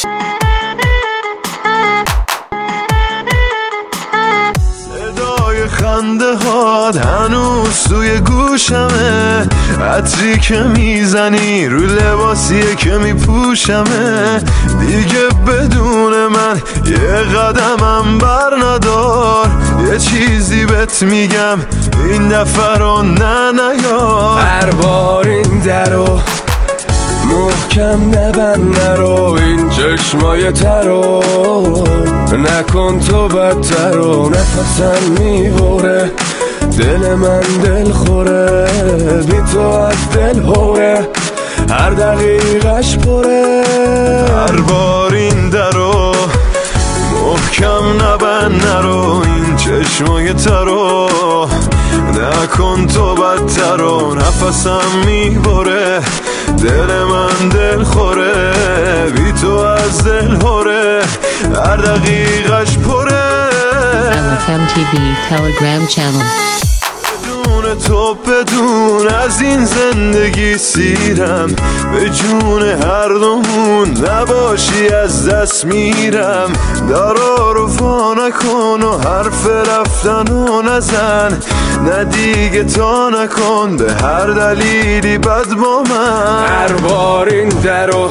خنده هات هنوز توی گوشمه، عطری که میزنی رو لباسیه که میپوشمه. دیگه بدون من یه قدمم بر ندار، یه چیزی بهت میگم این دفعه رو نیار. هر بار این درو محکم نبند، نرو این چشمای ترو نکن تو بدترو. نفسم میبره دل من دل خوره، بی تو از دل هوره هر دقیقش پره. هر بار این درو محکم نبند، نرو این چشمای ترو نکن تو بدترو. نفسم میبره دل من دل خوره، بی تو از دل هوره هر دقیقش پره. LFMTV Telegram channel. بدون تو بدون از این زندگی سیرم، به جون هر دومون نباشی از دست میرم. درا رو فا نکن و حرف رفتن و نزن، نه دیگه تا نکن به هر دلیلی بد با من. هر بار این درو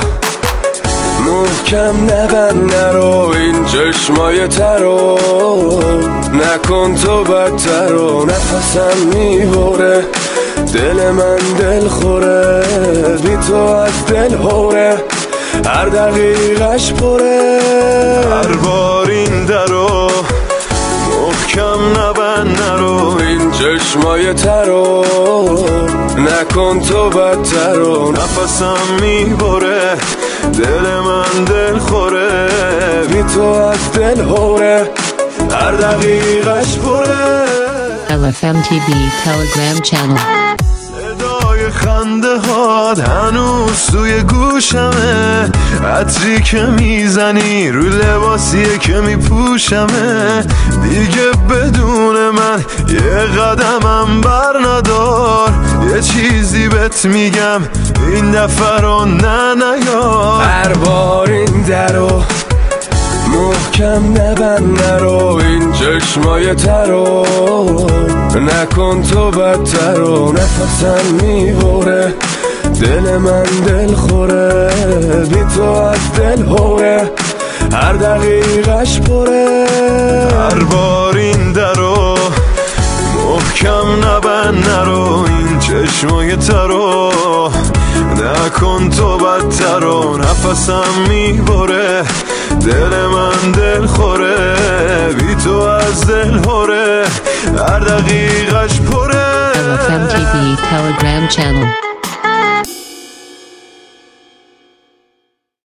محکم نبند، نرو این چشمای ترو نکن تو بدترو. نفسم میبره دل من دل خوره، بی تو از دل هوره هر دقیقش پره. هر بار این درو محکم نبند، نرو این چشمای ترو نکن تو بدترو. نفسم میبره دل من دل خوره، بی تو از دل هوره هر دقیقش پره. LFMTV Telegram channel. صدای خنده هات هنوز توی گوشمه، عطری که میزنی رو لباسیه که میپوشمه. دیگه بدون من یه قدمم بر ندار، یه چیزی بهت میگم این دفعه رو نیار. هر بار این درو محکم نبند، نرو این چشمای ترو نکن تو بدترو. نفسم میبره دل من دل خوره، بی تو از دل هوره هر دقیقش پره. هر بار این درو محکم نبند، نرو این چشمای ترو نکن تو بدترو. نفسم میبره دل من دل خوره، بی تو از دل هوره هر دقیقش پره. LFMTV Telegram channel.